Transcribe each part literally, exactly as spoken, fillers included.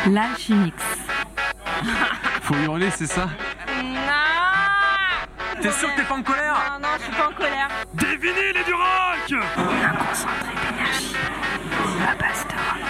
L'Alchimix. Faut hurler, c'est ça? Non. T'es sûr que t'es pas en colère? Non, non, je suis pas en colère. Des vinyles et du rock! Un concentré d'énergie à base de rock.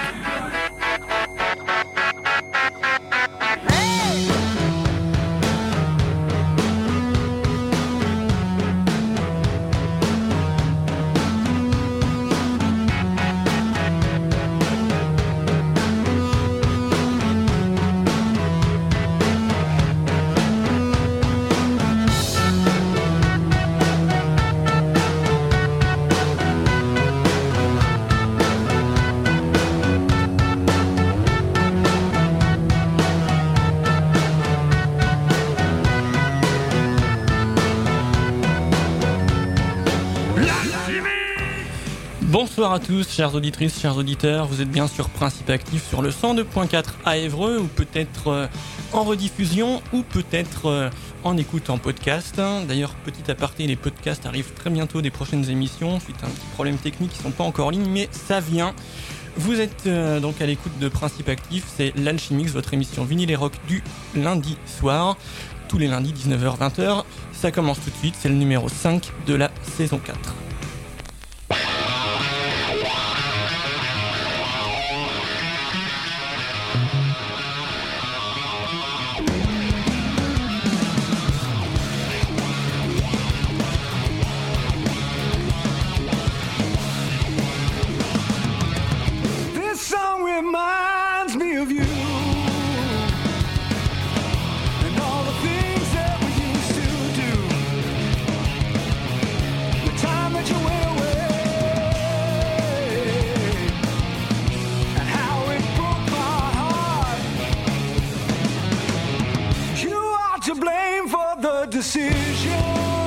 Bonsoir à tous, chères auditrices, chers auditeurs, vous êtes bien sur Principe Actif sur le cent deux point quatre à Évreux, ou peut-être euh, en rediffusion, ou peut-être euh, en écoute en podcast. D'ailleurs, petit aparté, les podcasts arrivent très bientôt des prochaines émissions, suite à un petit problème technique, ils ne sont pas encore en ligne, mais ça vient. Vous êtes euh, donc à l'écoute de Principe Actif, c'est l'Alchimix, votre émission vinyle et rock du lundi soir, tous les lundis dix-neuf heures vingt heures. Ça commence tout de suite, c'est le numéro cinq de la saison quatre. Reminds me of you and all the things that we used to do. The time that you went away and how it broke my heart. You are to blame for the decision.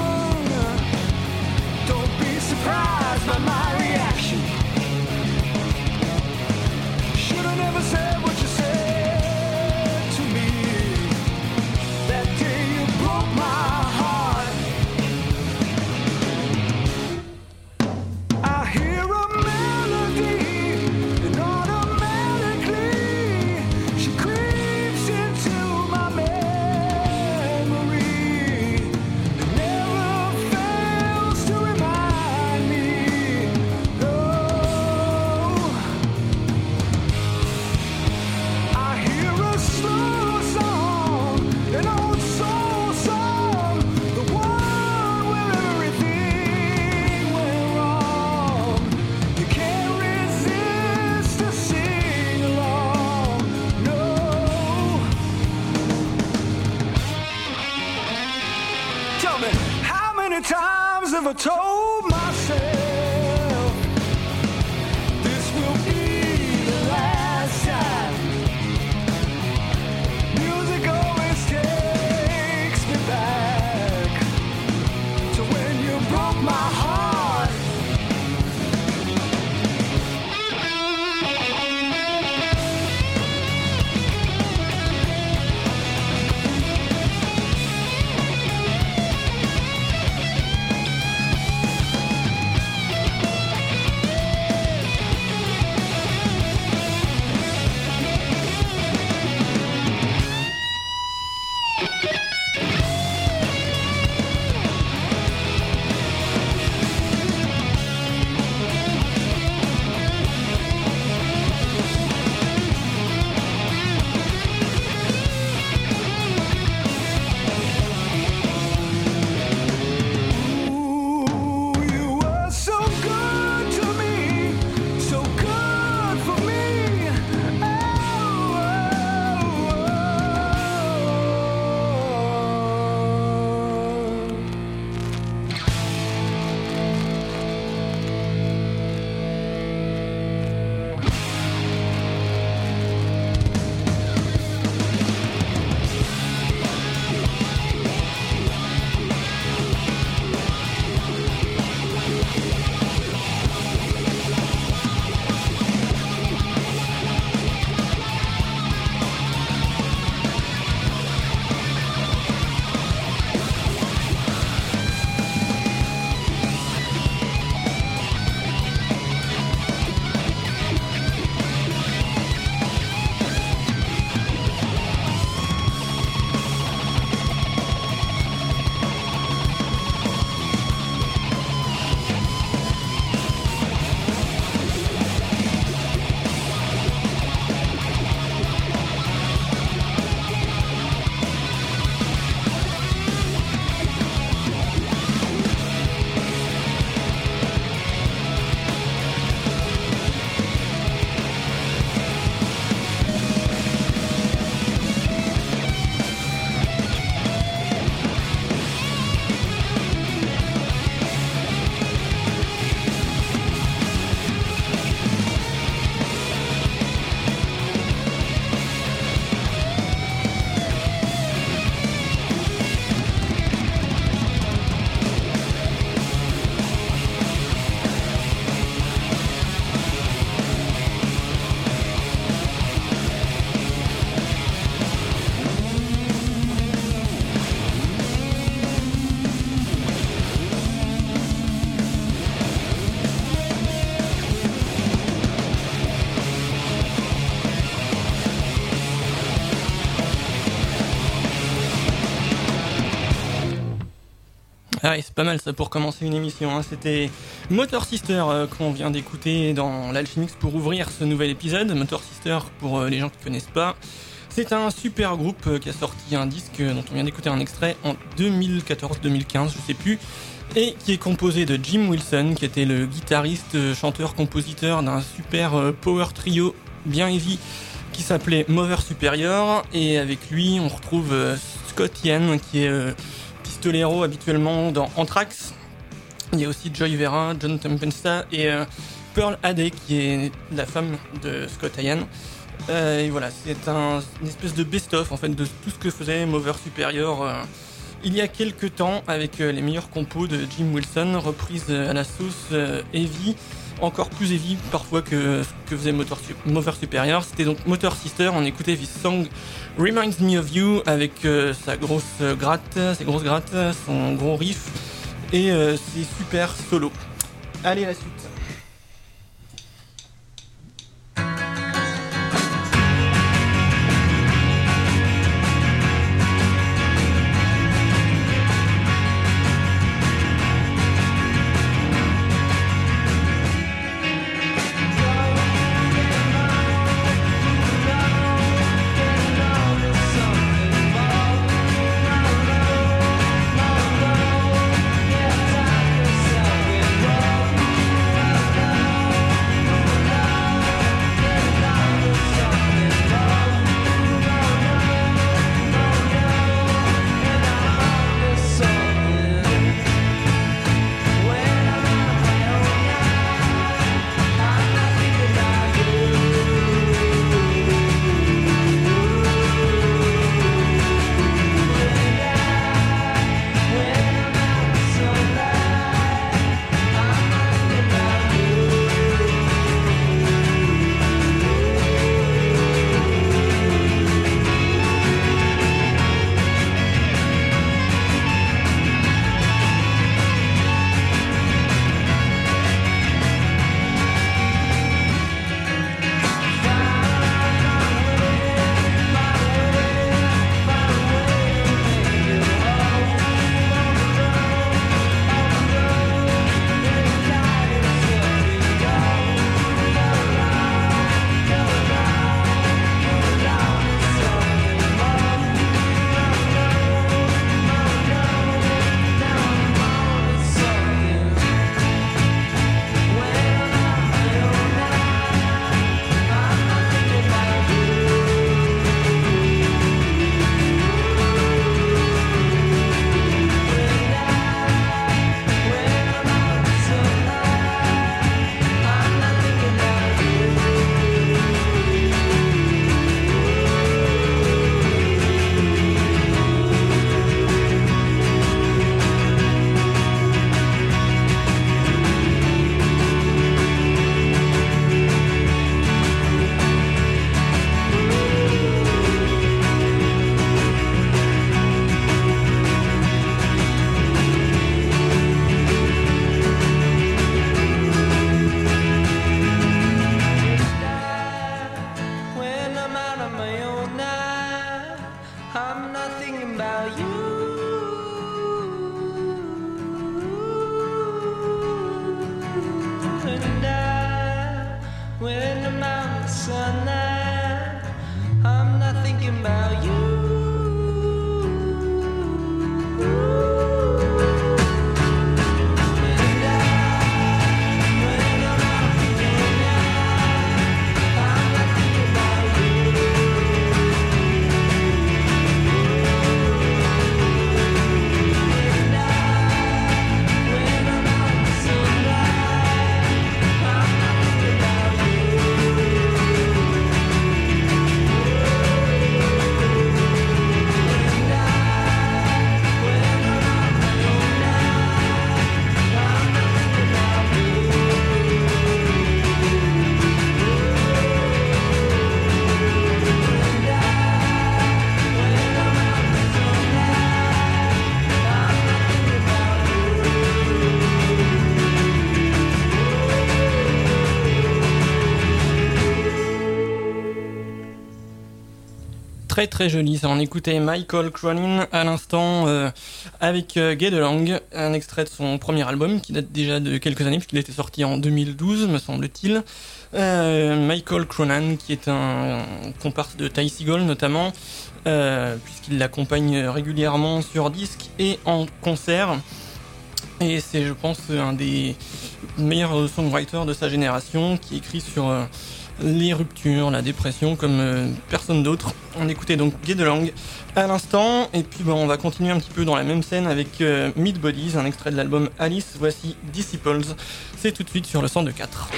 Don't be surprised by my reaction. Never said what you said to me. That day you broke my heart. I hear a melody and automatically she creeps into my memory. It never fails to remind me. Oh, slow song, an old soul song, the one where everything went wrong. You can't resist to sing along, no. Tell me, how many times have I told myself this will be the last time? Music always takes me back to when you broke my heart. Ah ouais, c'est pas mal ça pour commencer une émission, hein. C'était Motor Sister euh, qu'on vient d'écouter dans l'Alchemix pour ouvrir ce nouvel épisode. Motor Sister, pour euh, les gens qui connaissent pas, c'est un super groupe euh, qui a sorti un disque euh, dont on vient d'écouter un extrait en deux mille quatorze deux mille quinze, je sais plus, et qui est composé de Jim Wilson, qui était le guitariste, euh, chanteur, compositeur d'un super euh, power trio bien heavy qui s'appelait Mother Superior, et avec lui on retrouve euh, Scott Ian qui est euh, pistolero habituellement dans Anthrax. Il y a aussi Joy Vera, John Tempesta et euh, Pearl Hadey qui est la femme de Scott Ian. Euh, et voilà, c'est un, une espèce de best-of en fait de tout ce que faisait Mother Superior euh, il y a quelques temps avec euh, les meilleurs compos de Jim Wilson, reprises à la sauce euh, heavy, encore plus heavy parfois que ce que faisait Motor, Mother Superior. C'était donc Motor Sister, on écoutait This Song Reminds Me of You avec euh, sa grosse gratte, ses grosses grattes, son gros riff et euh, ses super solos. Allez, la suite. Très très joli, ça. On écoutait Michael Cronin à l'instant euh, avec euh, Get Along, un extrait de son premier album qui date déjà de quelques années puisqu'il était sorti en deux mille douze, me semble-t-il. Euh, Michael Cronin, qui est un, un comparse de Ty Segall notamment, euh, puisqu'il l'accompagne régulièrement sur disque et en concert. Et c'est, je pense, un des meilleurs songwriters de sa génération qui écrit sur euh, les ruptures, la dépression comme euh, personne d'autre. On écoutait donc Get Along à l'instant, et puis bah, on va continuer un petit peu dans la même scène avec euh, Meat Bodies, un extrait de l'album Alice. Voici Disciples, c'est tout de suite sur le cent deux virgule quatre.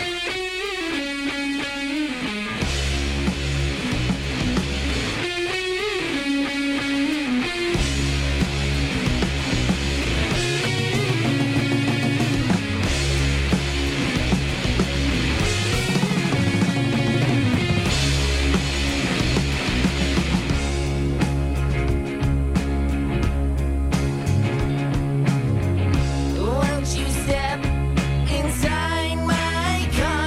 Won't you step inside my car?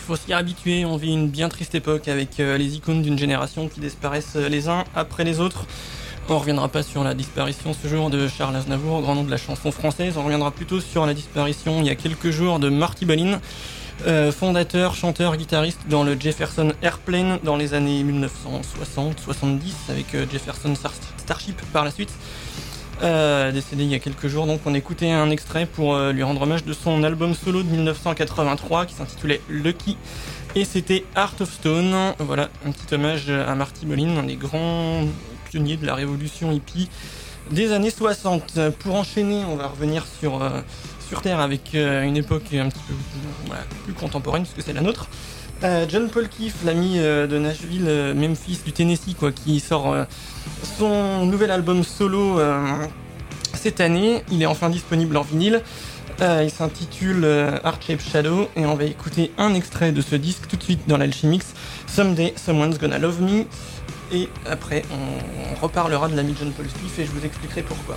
faut s'y habituer, on vit une bien triste époque avec euh, les icônes d'une génération qui disparaissent les uns après les autres. On ne reviendra pas sur la disparition ce jour de Charles Aznavour, grand nom de la chanson française, on reviendra plutôt sur la disparition il y a quelques jours de Marty Balin, euh, fondateur, chanteur, guitariste dans le Jefferson Airplane dans les années dix-neuf cent soixante soixante-dix avec euh, Jefferson Starship par la suite. Euh, décédé il y a quelques jours, donc on écoutait un extrait pour euh, lui rendre hommage de son album solo de dix-neuf cent quatre-vingt-trois qui s'intitulait Lucky, et c'était Heart of Stone. Voilà, un petit hommage à Marty Balin, un des grands pionniers de la révolution hippie des années soixante. Pour enchaîner, on va revenir sur, euh, sur Terre avec euh, une époque un petit peu voilà, plus contemporaine puisque c'est la nôtre. Euh, John Paul Keefe, l'ami euh, de Nashville, euh, Memphis, du Tennessee, quoi, qui sort euh, son nouvel album solo euh, cette année. Il est enfin disponible en vinyle. Euh, il s'intitule euh, Heart Shaped Shadow et on va écouter un extrait de ce disque tout de suite dans l'Alchimix. Someday Someone's Gonna Love Me. Et après, on, on reparlera de l'ami John Paul Keefe et je vous expliquerai pourquoi.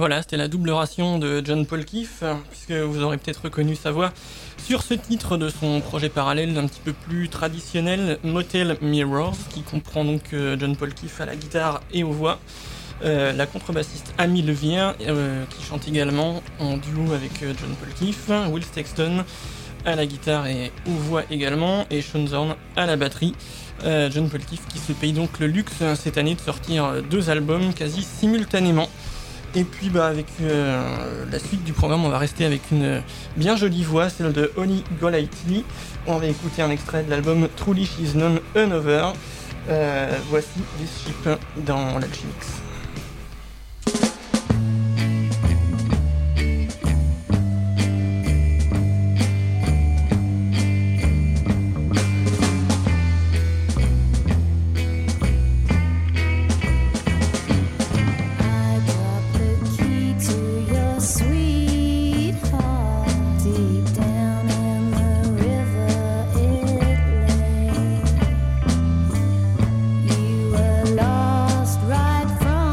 Voilà, c'était la double ration de John Paul Keefe, puisque vous aurez peut-être reconnu sa voix sur ce titre de son projet parallèle un petit peu plus traditionnel, Motel Mirrors, qui comprend donc euh, John Paul Keefe à la guitare et aux voix, euh, la contrebassiste Amy Levere, euh, qui chante également en duo avec euh, John Paul Keefe, Will Sexton à la guitare et aux voix également, et Sean Zorn à la batterie. Euh, John Paul Keefe qui se paye donc le luxe euh, cette année de sortir deux albums quasi simultanément. Et puis bah, avec euh, la suite du programme, on va rester avec une bien jolie voix, celle de Holly Golightly. On va écouter un extrait de l'album Truly She's None Another. Euh, voici This Ship dans l'Alchemix. Lost right from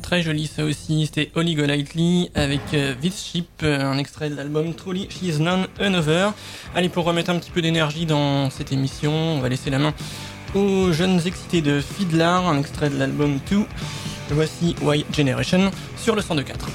très joli ça aussi, c'était Holly Golightly avec euh, This Ship, euh, un extrait de l'album Truly She's None Another. Allez, pour remettre un petit peu d'énergie dans cette émission, on va laisser la main aux jeunes excités de Fiddler, un extrait de l'album deux. Voici Y Generation sur le cent deux quatre.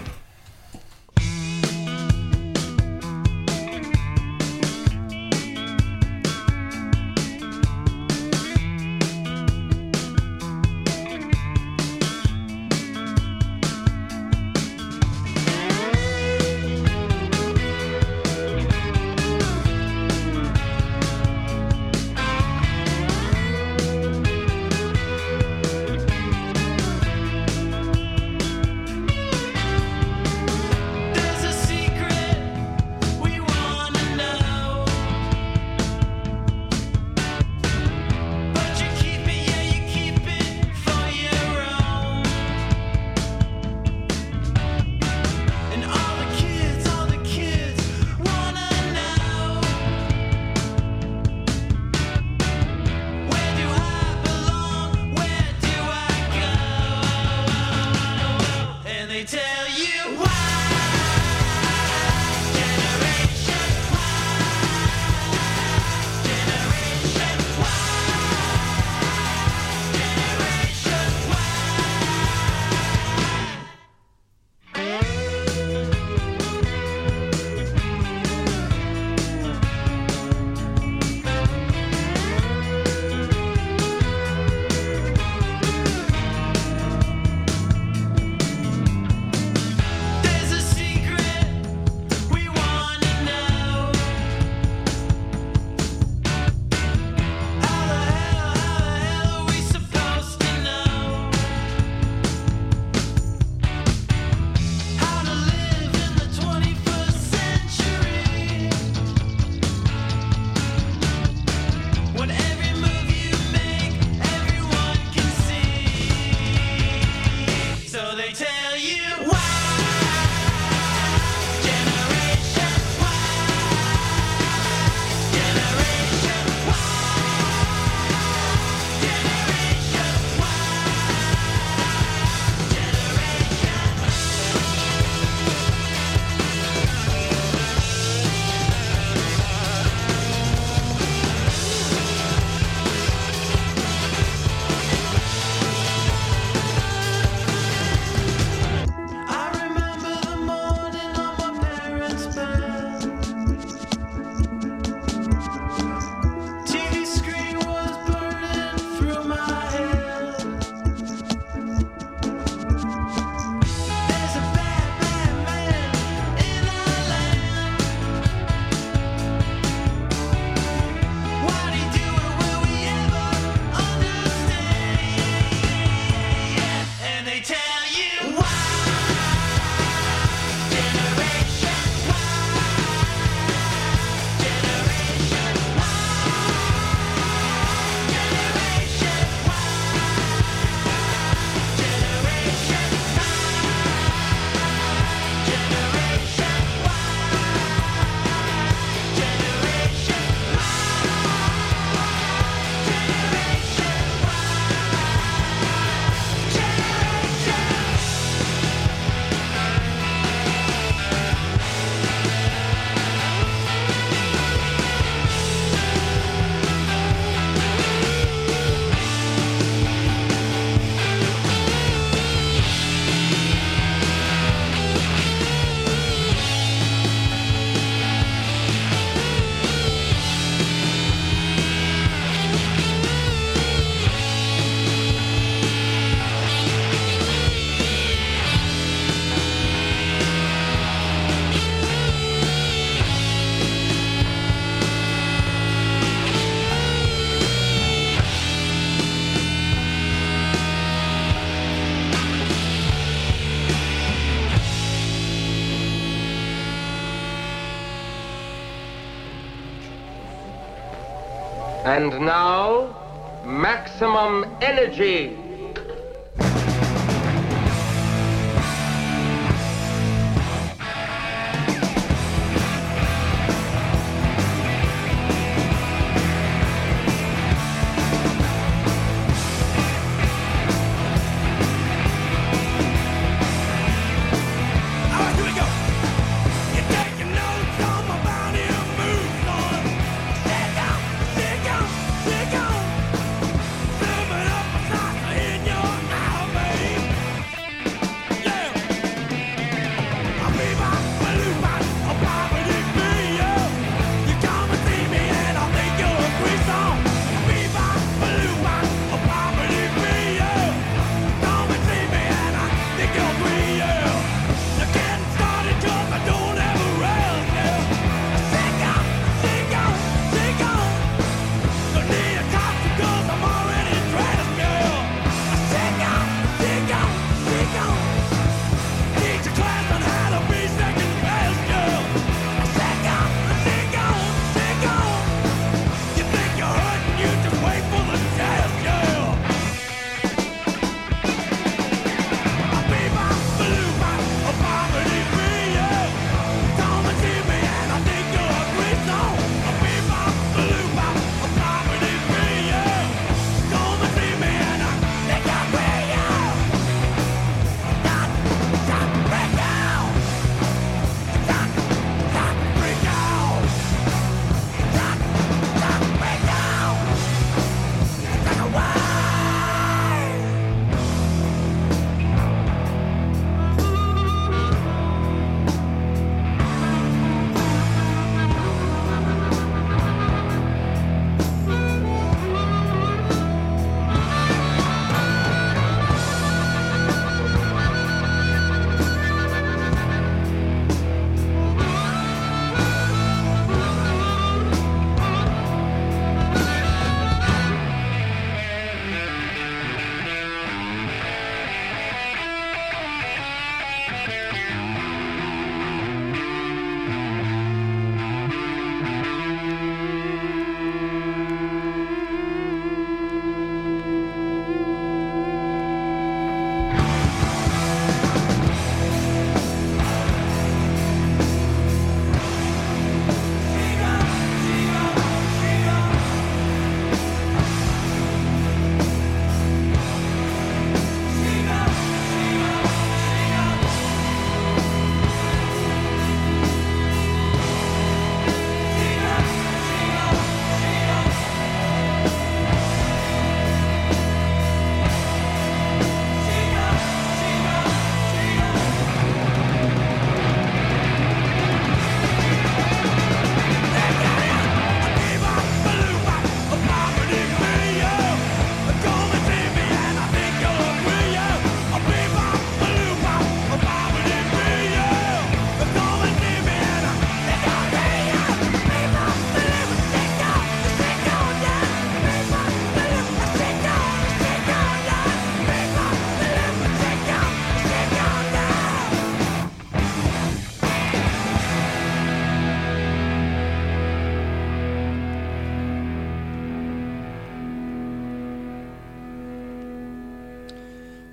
And now, maximum energy.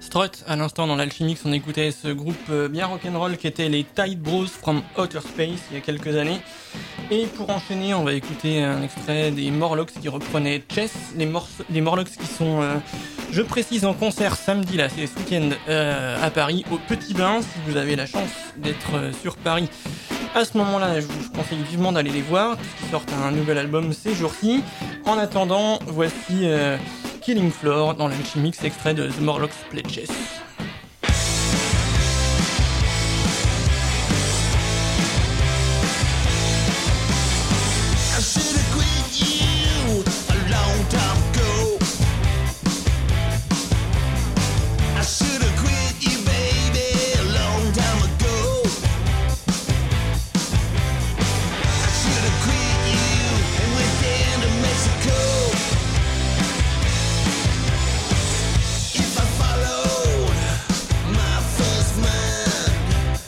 Strut, à l'instant dans l'Alchimix, on écoutait ce groupe euh, bien rock'n'roll qui était les Tide Bros from Outer Space il y a quelques années. Et pour enchaîner, on va écouter un extrait des Morlocks qui reprenaient Chess. Les, Mor- les Morlocks qui sont, euh, je précise, en concert samedi, là, c'est ce week-end euh, à Paris, au Petit Bain. Si vous avez la chance d'être euh, sur Paris, à ce moment-là, je vous conseille vivement d'aller les voir, puisqu'ils sortent un nouvel album ces jours-ci. En attendant, voici euh, Killing Floor dans l'Alchimix, extrait de The Morlocks Play Chess. I should have quit you a long time ago. I should have quit you, baby, a long time ago. I should have quit you and went down to Mexico. If I followed my first mind,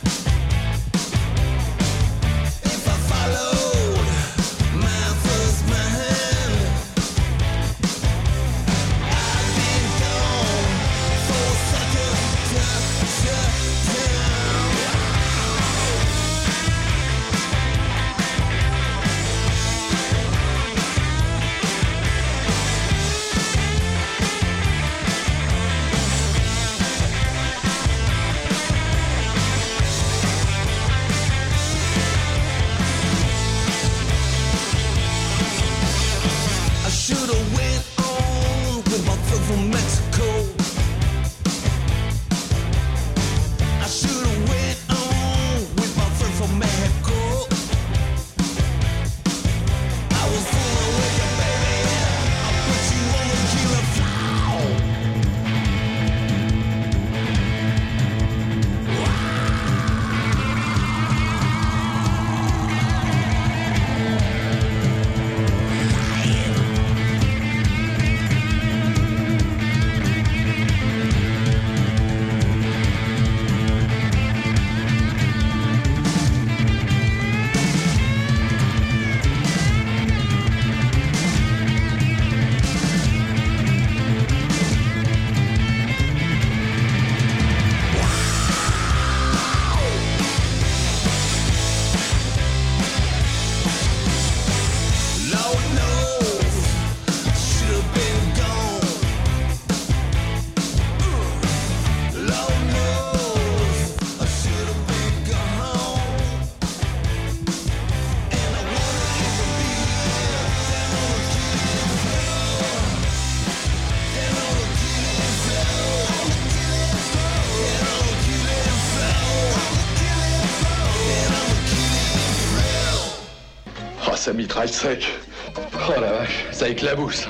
if I followed my first mind, I've been gone for such a tough, tough time. I should've went on with my friend from Mexico. I should've went on with my friend from Mexico. I was fooling with you, baby. I put you on the killer floor. Lord knows I should've been gone. Lord knows I should've been gone. And I wonder if I'll be down on the killing floor, down on the killing floor, down on the killing floor, down on the killing floor. Oh, ça mitraille sec. Oh la vache, ça éclabousse.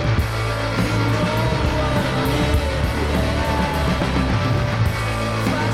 Fast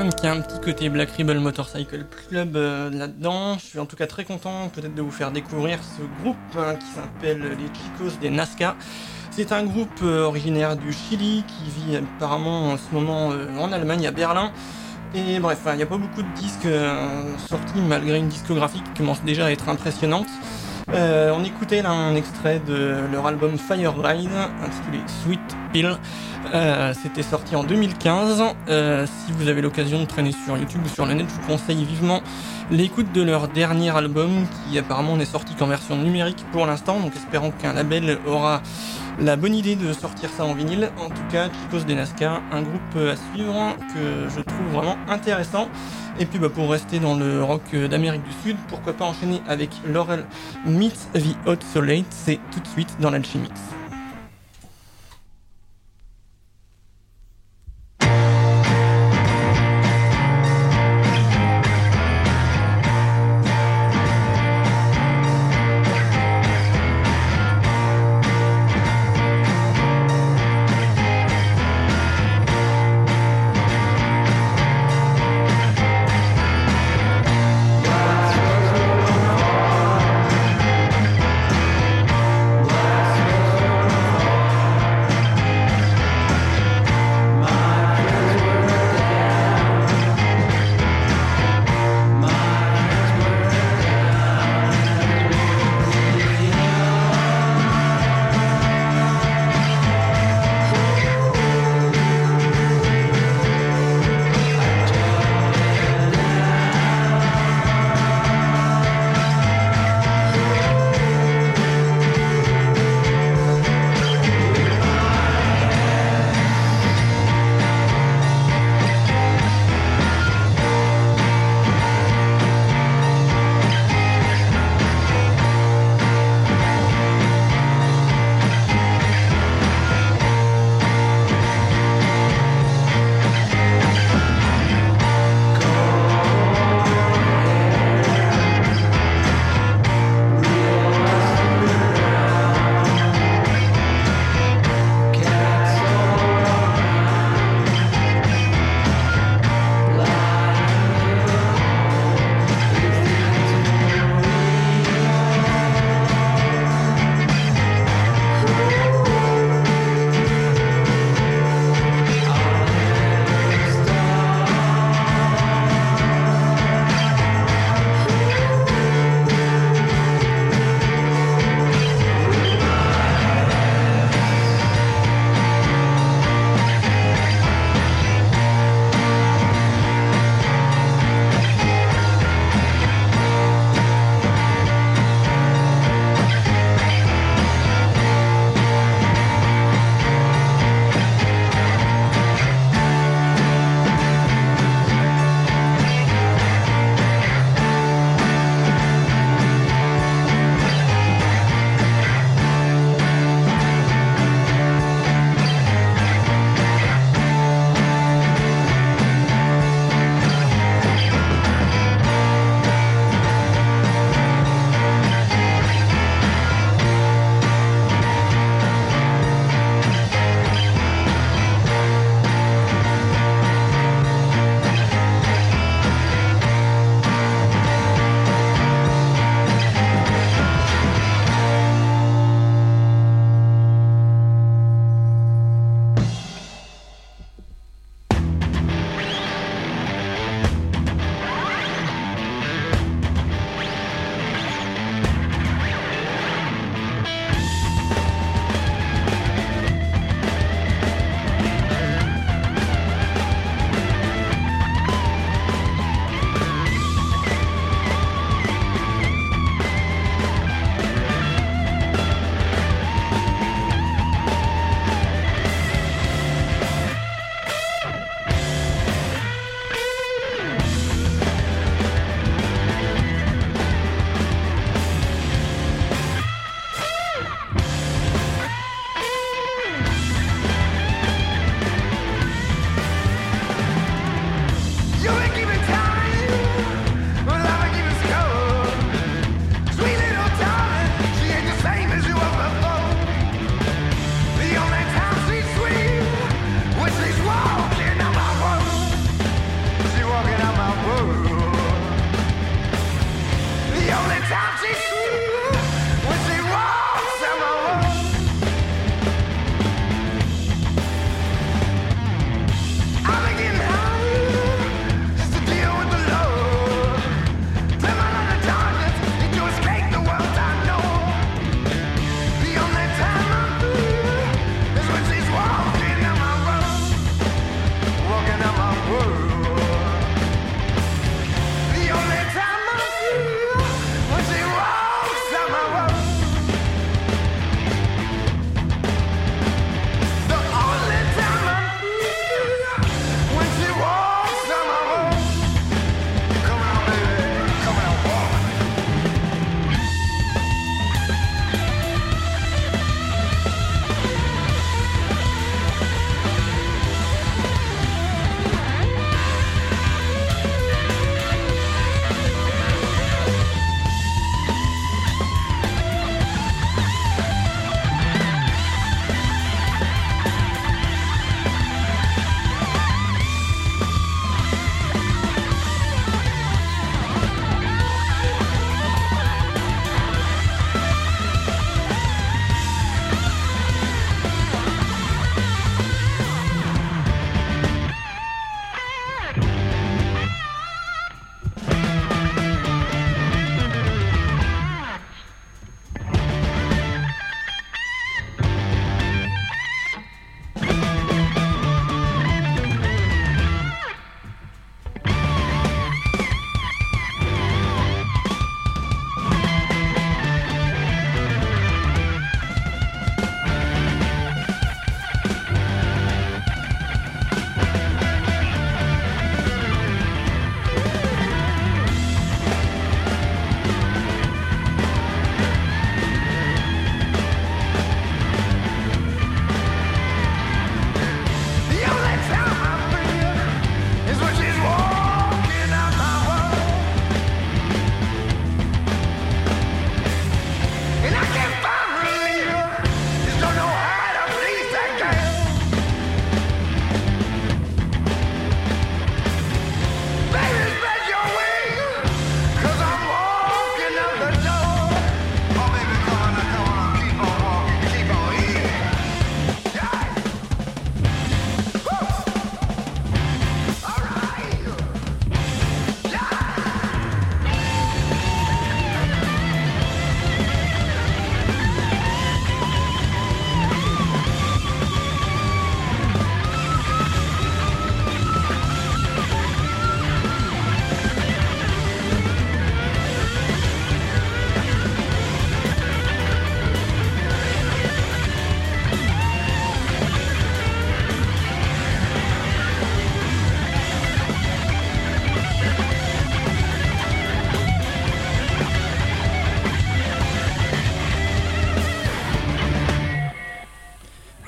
même qu'il y a un petit côté Black Rebel Motorcycle Club euh, là-dedans. Je suis en tout cas très content peut-être de vous faire découvrir ce groupe hein, qui s'appelle les Chicos de Nazca. C'est un groupe euh, originaire du Chili qui vit apparemment en ce moment euh, en Allemagne, à Berlin. Et bref, il n'y a pas beaucoup de disques euh, sortis malgré une discographie qui commence déjà à être impressionnante. Euh, on écoutait là un extrait de leur album Fire Ride intitulé Sweet Pill. Euh, c'était sorti en deux mille quinze. Euh, si vous avez l'occasion de traîner sur YouTube ou sur le net, je vous conseille vivement l'écoute de leur dernier album qui apparemment n'est sorti qu'en version numérique pour l'instant, donc espérons qu'un label aura la bonne idée de sortir ça en vinyle. En tout cas, Chicos de Nazca, un groupe à suivre que je trouve vraiment intéressant. Et puis bah, pour rester dans le rock d'Amérique du Sud, pourquoi pas enchaîner avec Laurel Meets the Hot Solate, c'est tout de suite dans l'Alchimix. Last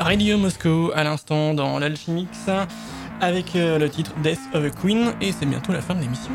Radio Moscow à l'instant dans l'Alchimix avec euh, le titre Death of a Queen et c'est bientôt la fin de l'émission.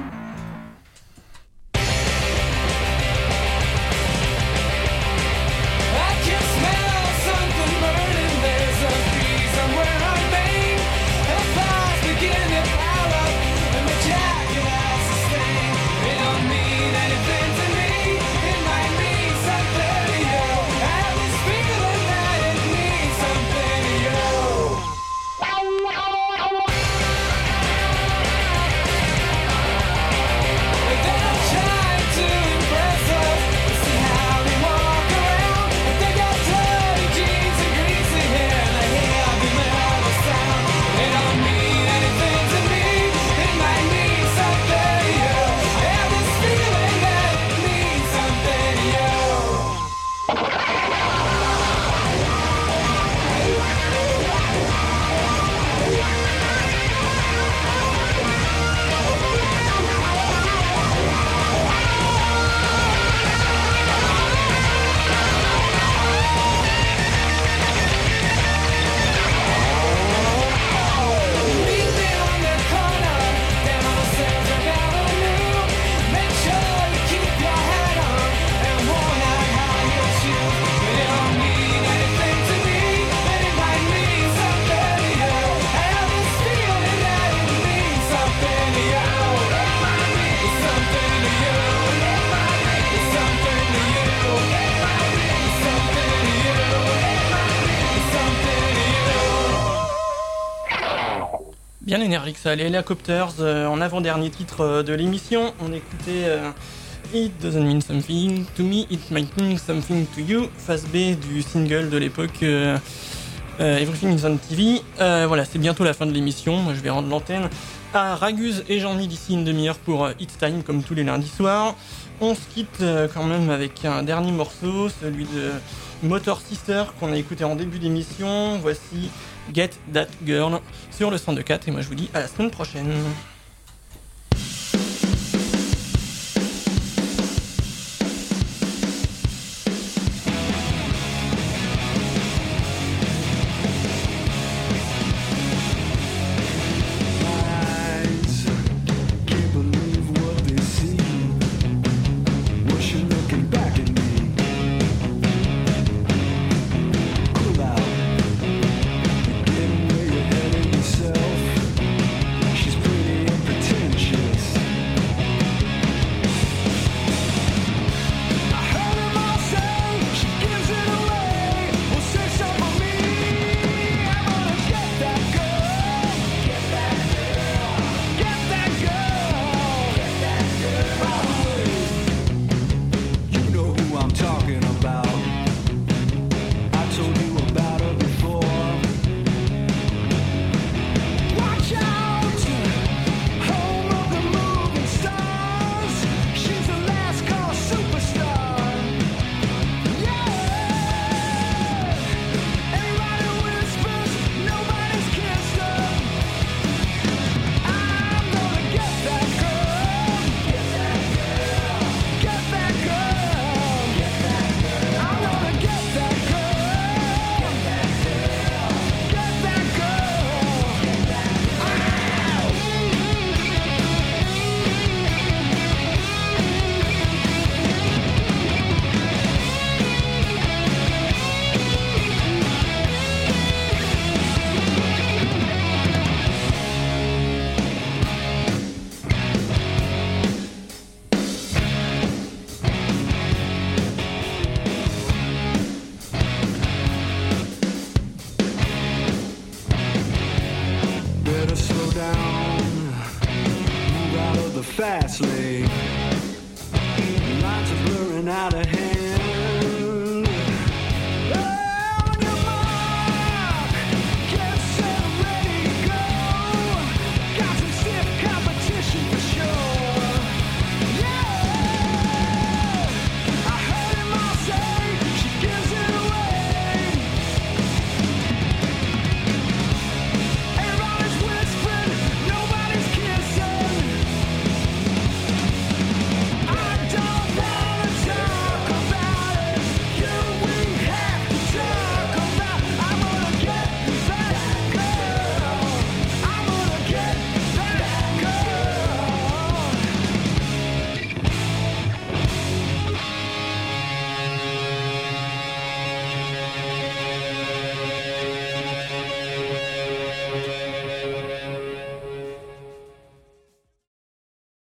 Bien énergique ça, les Helicopters euh, en avant-dernier titre euh, de l'émission. On écoutait euh, It Doesn't Mean Something to Me, It Might Mean Something to You, phase B du single de l'époque euh, euh, Everything is on T V. Euh, voilà, c'est bientôt la fin de l'émission. Moi je vais rendre l'antenne à Raguse et Jean-Mi d'ici une demi-heure pour euh, It's Time comme tous les lundis soirs. On se quitte euh, quand même avec un dernier morceau, celui de Motor Sister qu'on a écouté en début d'émission. Voici Get That Girl sur le cent deux quatre et moi je vous dis à la semaine prochaine. Fast lane.